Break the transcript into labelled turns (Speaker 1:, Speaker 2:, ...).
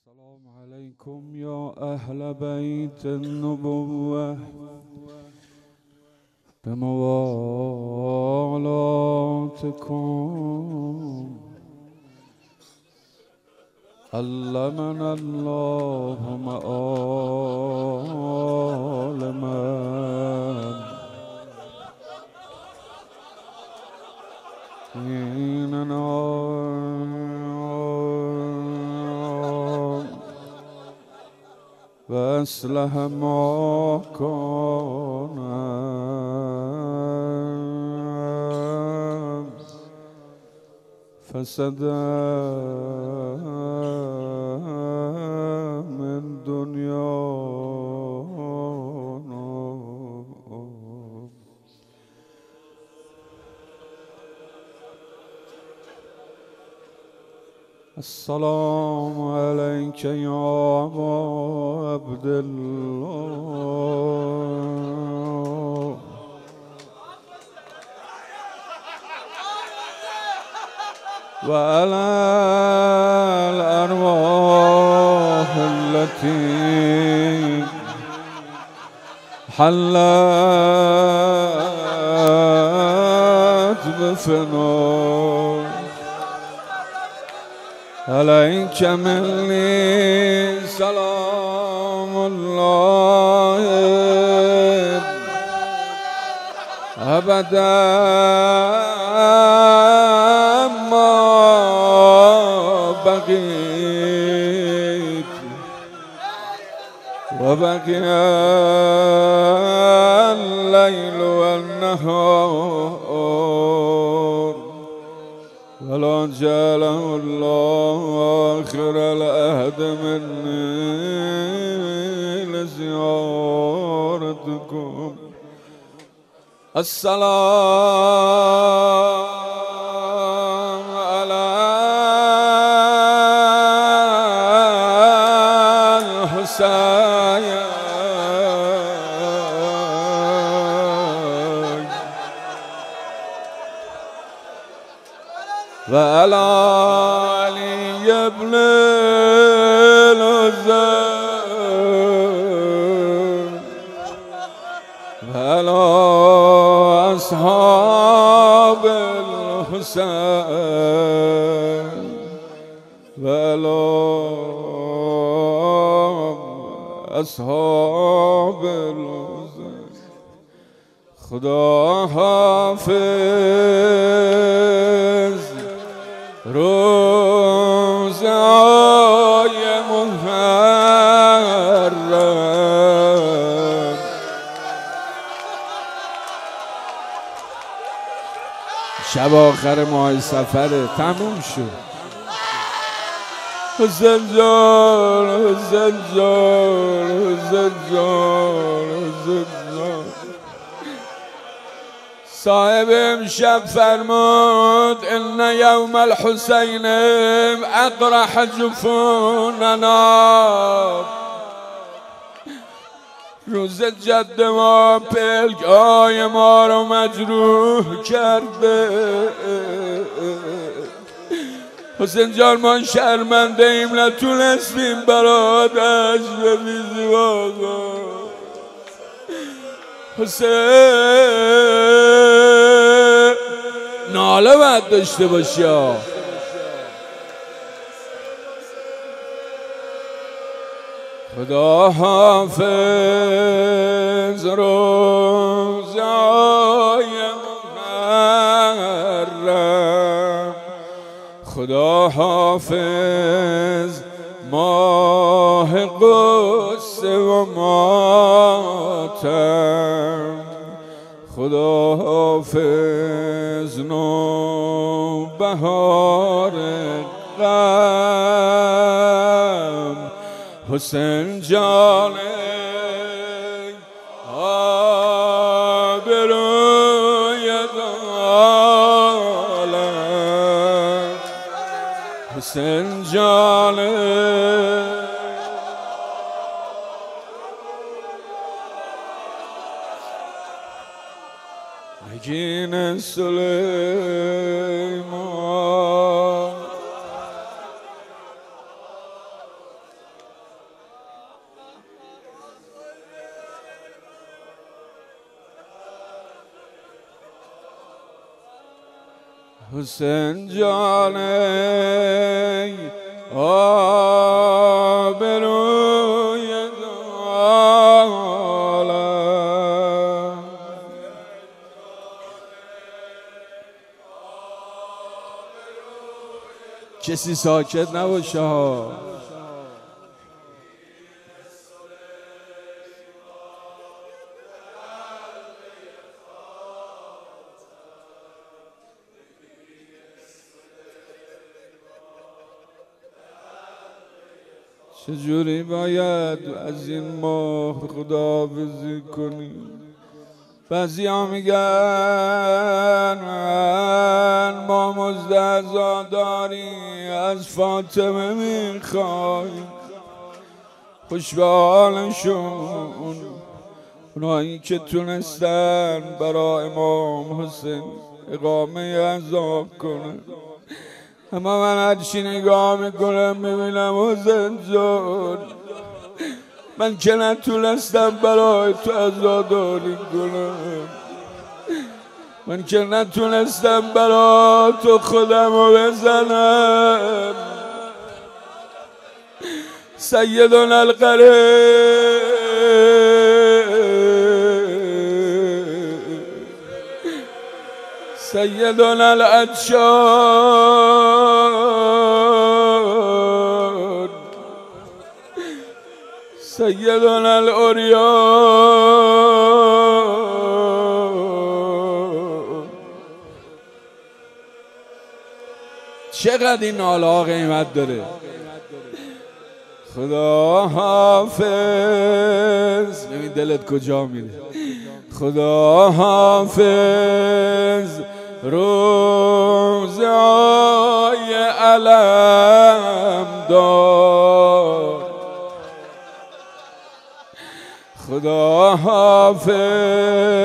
Speaker 1: السلام عليكم يا أهل بيت النبوة بموالاتكم علمنا الله مآلما وأصلح ما كان فسد من دنيانا. السلام عليك يا أبا عبد الله وعلى الأرواح التي حلت بفناء عليك مني سلام الله أبدا ما بقيت وبقي الليل والنهار ولا جعله الله آخر العهد مني لزيارتكم. السلام على الحسين وعلى علي بن الحسين وعلى أصحاب الحسين وعلى أصحاب الحسين. خدا حافظ روزای محرم شب آخر ماه سفره تموم شد. حسین جان حسین جان حسین جان حسین جان. صاحب امشب فرمود ان یوم الحسین اقرح جفوننا. روز جد ما پلک‌های ما رو مجروح کرده. حسین جان ما شرمنده ایم نتونستیم برات عشق بریزیم آقا. حسین ناله باید داشته باشی ها. خدا حافظ روزای محرم. خدا حافظ ماه قصه و ماتم. خدا حافظ نوبهار غم. حسین جان آبروی عالم. حسین جان نگین سلیمان حسین جان آبروی عالم، کسی ساکت نباشه ها. چجوری باید از این ماه خداحافظی کنیم؟ بعضیا میگن ما مزد عزاداری از فاطمه میخوایم. خوش به حالشون اونایی که تونستن برای امام حسین اقامه عذاب کنن. اما من هرچی نگاه میکنم میبینم حسین جان، من که نتونستم برای تو عزاداری کنم، من که نتونستم برای تو خودم رو بزنم. سیدنا القریب، سیدنا العطشان، سیدنا العریان. چقدر این ناله ها قیمت داره. خدا حافظ، ببین دلت کجا میره. خدا حافظ روزهای علم دار. خدا حافظ